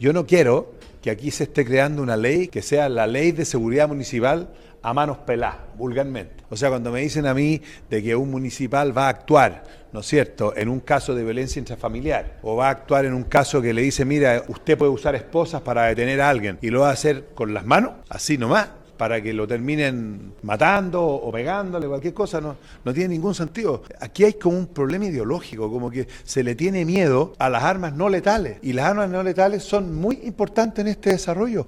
Yo no quiero que aquí se esté creando una ley que sea la ley de seguridad municipal a manos peladas, vulgarmente. O sea, cuando me dicen a mí de que un municipal va a actuar, ¿no es cierto?, en un caso de violencia intrafamiliar, o va a actuar en un caso que le dice, mira, usted puede usar esposas para detener a alguien, y lo va a hacer con las manos, así nomás, para que lo terminen matando o pegándole, cualquier cosa, no tiene ningún sentido. Aquí hay como un problema ideológico, como que se le tiene miedo a las armas no letales, y las armas no letales son muy importantes en este desarrollo.